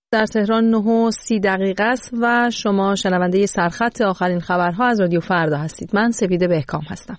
در تهران 9:30 است و شما شنونده سرخط آخرین خبرها از رادیو فردا هستید. من سپیده بهکام هستم.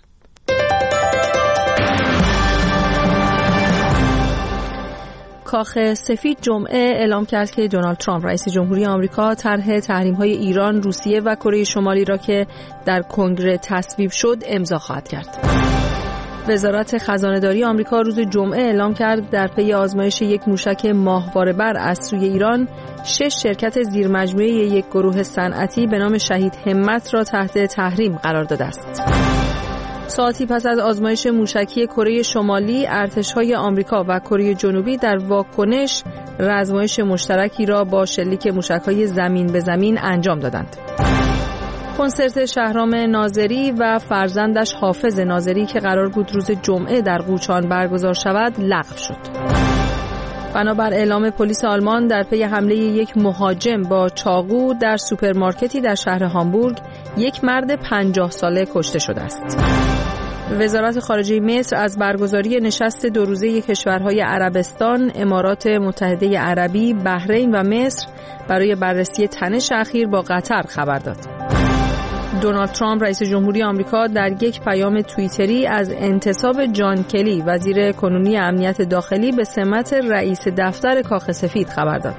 کاخ سفید جمعه اعلام کرد که دونالد ترامپ رئیس جمهوری آمریکا طرح تحریم‌های ایران، روسیه و کره شمالی را که در کنگره تصویب شد امضا خواهد کرد. وزارت خزانه‌داری آمریکا روز جمعه اعلام کرد در پی آزمایش یک موشک ماهواره‌بر از سوی ایران 6 شرکت زیرمجموعه یک گروه صنعتی به نام شهید همت را تحت تحریم قرار داده است. ساعتی پس از آزمایش موشکی کره شمالی، ارتش‌های آمریکا و کره جنوبی در واکنش آزمایش مشترکی را با شلیک موشک‌های زمین به زمین انجام دادند. کنسرت شهرام ناظری و فرزندش حافظ ناظری که قرار بود روز جمعه در قوچان برگزار شود لغو شد. بنابر اعلام پلیس آلمان در پی حمله یک مهاجم با چاقو در سوپرمارکتی در شهر هامبورگ، یک مرد 50 ساله کشته شده است. وزارت خارجه مصر از برگزاری نشست 2 روزه کشورهای عربستان، امارات متحده عربی، بحرین و مصر برای بررسی تنش اخیر با قطر خبر داد. دونالد ترامپ رئیس جمهوری آمریکا در یک پیام توییتری از انتصاب جان کلی وزیر کنونی امنیت داخلی به سمت رئیس دفتر کاخ سفید خبر داد.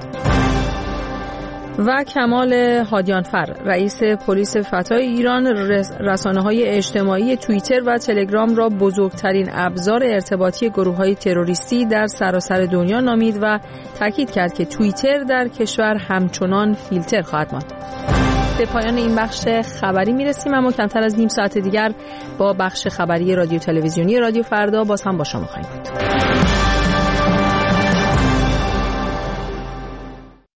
و کمال هادیانفر رئیس پلیس فتای ایران رسانه‌های اجتماعی توییتر و تلگرام را بزرگترین ابزار ارتباطی گروه‌های تروریستی در سراسر دنیا نامید و تاکید کرد که توییتر در کشور همچنان فیلتر خواهد ماند. به پایان این بخش خبری میرسیم، اما کمتر از نیم ساعت دیگر با بخش خبری رادیو تلویزیونی رادیو فردا باز هم با شما خواهیم بود.